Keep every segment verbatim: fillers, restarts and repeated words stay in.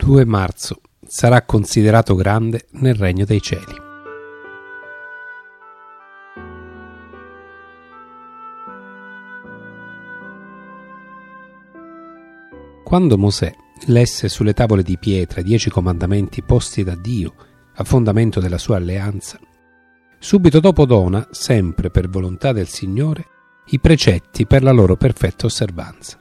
due marzo. Sarà considerato grande nel regno dei cieli. Quando Mosè lesse sulle tavole di pietra i dieci comandamenti posti da Dio a fondamento della sua alleanza, subito dopo dona, sempre per volontà del Signore, i precetti per la loro perfetta osservanza.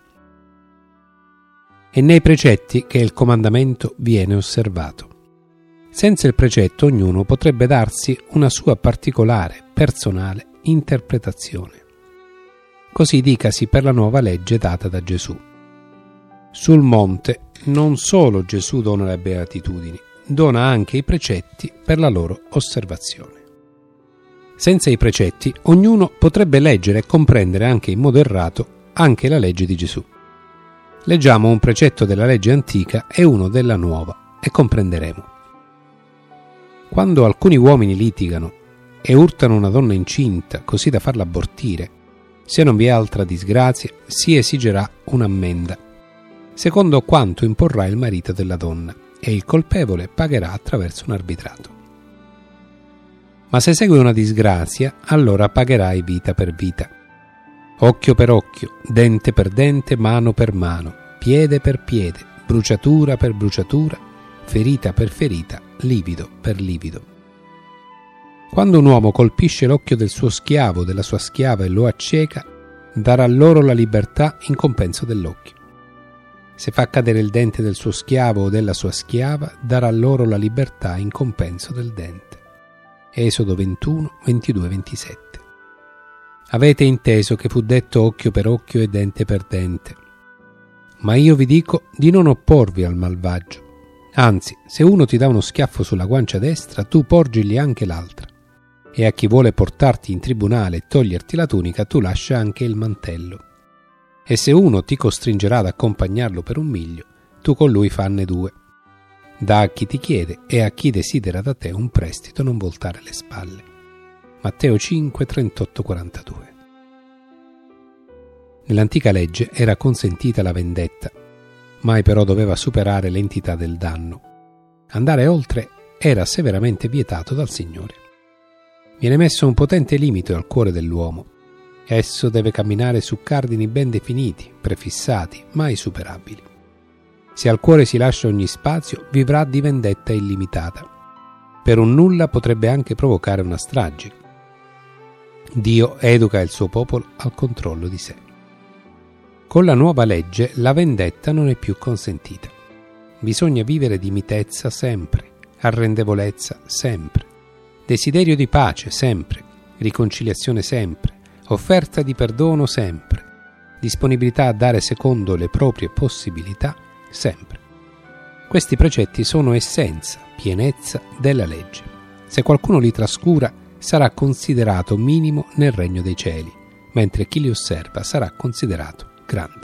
È nei precetti che il comandamento viene osservato. Senza il precetto ognuno potrebbe darsi una sua particolare, personale interpretazione. Così dicasi per la nuova legge data da Gesù. Sul monte non solo Gesù dona le beatitudini, dona anche i precetti per la loro osservazione. Senza i precetti ognuno potrebbe leggere e comprendere anche in modo errato anche la legge di Gesù. Leggiamo un precetto della legge antica e uno della nuova e comprenderemo. Quando alcuni uomini litigano e urtano una donna incinta così da farla abortire, se non vi è altra disgrazia, si esigerà un'ammenda, secondo quanto imporrà il marito della donna, e il colpevole pagherà attraverso un arbitrato. Ma se segue una disgrazia, allora pagherai vita per vita. Occhio per occhio, dente per dente, mano per mano, piede per piede, bruciatura per bruciatura, ferita per ferita, livido per livido. Quando un uomo colpisce l'occhio del suo schiavo o della sua schiava e lo acceca, darà loro la libertà in compenso dell'occhio. Se fa cadere il dente del suo schiavo o della sua schiava, darà loro la libertà in compenso del dente. Esodo ventuno, ventidue ventisette. Avete inteso che fu detto occhio per occhio e dente per dente. Ma io vi dico di non opporvi al malvagio. Anzi, se uno ti dà uno schiaffo sulla guancia destra, tu porgigli anche l'altra. E a chi vuole portarti in tribunale e toglierti la tunica, tu lascia anche il mantello. E se uno ti costringerà ad accompagnarlo per un miglio, tu con lui fanne due. Da a chi ti chiede e a chi desidera da te un prestito non voltare le spalle. Matteo cinque, trentotto quarantadue. Nell'antica legge era consentita la vendetta, mai però doveva superare l'entità del danno. Andare oltre era severamente vietato dal Signore. Viene messo un potente limite al cuore dell'uomo. Esso deve camminare su cardini ben definiti, prefissati, mai superabili. Se al cuore si lascia ogni spazio, vivrà di vendetta illimitata. Per un nulla potrebbe anche provocare una strage. Dio educa il suo popolo al controllo di sé. Con la nuova legge la vendetta non è più consentita. Bisogna vivere di mitezza sempre, arrendevolezza sempre, desiderio di pace sempre, riconciliazione sempre, offerta di perdono sempre, disponibilità a dare secondo le proprie possibilità sempre. Questi precetti sono essenza, pienezza della legge. Se qualcuno li trascura, sarà considerato minimo nel regno dei cieli, mentre chi li osserva sarà considerato grande.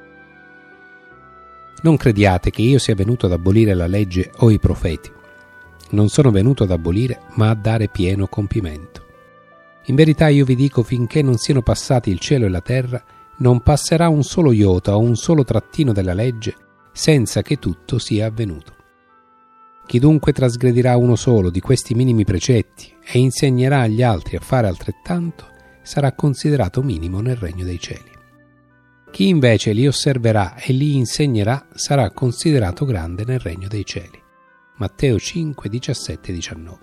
Non crediate che io sia venuto ad abolire la legge o i profeti. Non sono venuto ad abolire, ma a dare pieno compimento. In verità io vi dico, finché non siano passati il cielo e la terra, non passerà un solo iota o un solo trattino della legge senza che tutto sia avvenuto. Chi dunque trasgredirà uno solo di questi minimi precetti e insegnerà agli altri a fare altrettanto, sarà considerato minimo nel regno dei cieli. Chi invece li osserverà e li insegnerà sarà considerato grande nel regno dei cieli. Matteo cinque, diciassette diciannove.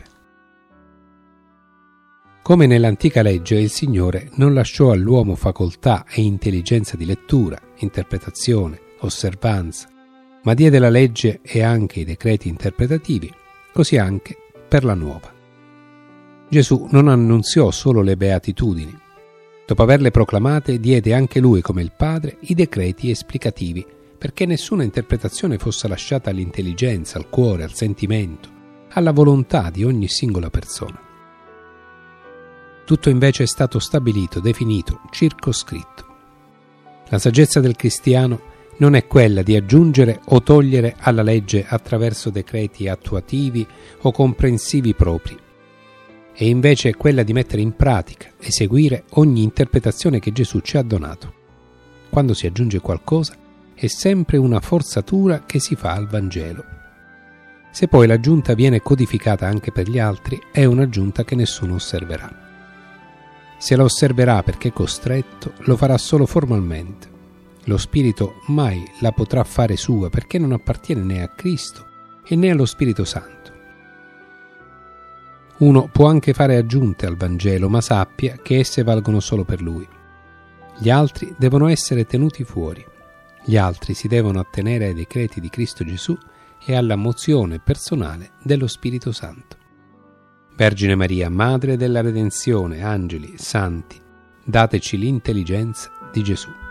Come nell'antica legge, il Signore non lasciò all'uomo facoltà e intelligenza di lettura, interpretazione, osservanza, ma diede la legge e anche i decreti interpretativi, così anche per la nuova. Gesù non annunziò solo le beatitudini. Dopo averle proclamate, diede anche lui, come il Padre, i decreti esplicativi, perché nessuna interpretazione fosse lasciata all'intelligenza, al cuore, al sentimento, alla volontà di ogni singola persona. Tutto invece è stato stabilito, definito, circoscritto. La saggezza del cristiano non è quella di aggiungere o togliere alla legge attraverso decreti attuativi o comprensivi propri, e invece è quella di mettere in pratica e seguire ogni interpretazione che Gesù ci ha donato. Quando si aggiunge qualcosa, è sempre una forzatura che si fa al Vangelo, Se poi l'aggiunta viene codificata anche per gli altri, è un'aggiunta che nessuno osserverà. Se la osserverà perché costretto, lo farà solo formalmente. Lo Spirito mai la potrà fare sua perché non appartiene né a Cristo e né allo Spirito Santo. Uno può anche fare aggiunte al Vangelo, ma sappia che esse valgono solo per lui. Gli altri devono essere tenuti fuori. Gli altri si devono attenere ai decreti di Cristo Gesù e alla mozione personale dello Spirito Santo. Vergine Maria, Madre della Redenzione, angeli, santi, dateci l'intelligenza di Gesù.